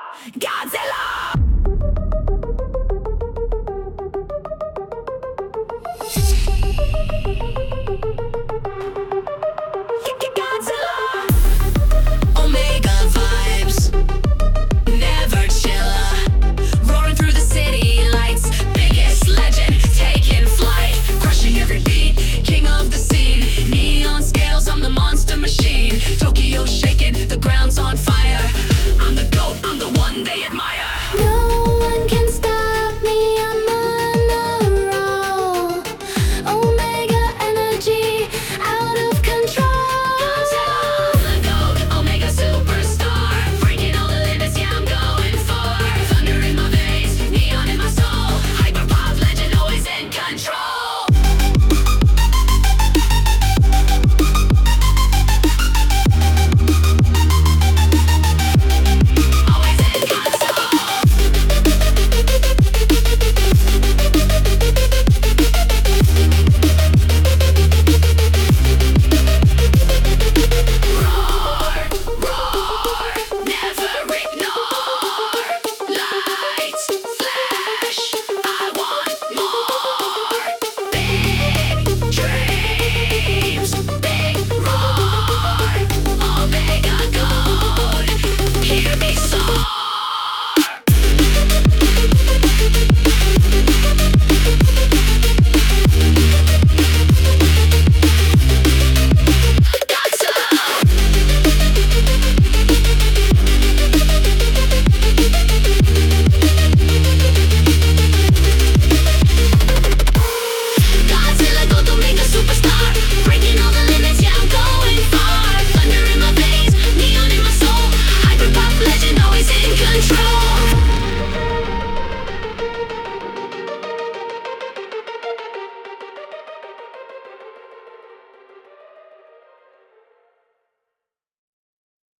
Godzilla! Godzilla! Omega vibes, never chilla. Roaring through the city lights, biggest legend, taking flight, crushing every beat, king of the scene. Neon scales, I'm the monster machine. Tokyo shaking, the ground's on fire. I'm the GOAT, I'm the one they admire. No one can stop me, I'm on a roll. Omega energy, out of control. Godzilla, I'm the GOAT, Omega superstar. Breaking all the limits, yeah, I'm going far. Thunder in my veins, neon in my soul. Hyper pop legend, always in control. Always in control. Roar, roar, never ignore. Lights flash, I want more. Big dreams, big roar. Omega gold, hear me soar. Godzilla! Godzilla, GOAT, Omega superstar. Breaking all the limits, yeah, I'm going far. Thunder in my veins, neon in my soul. Hyper pop legend, always in control.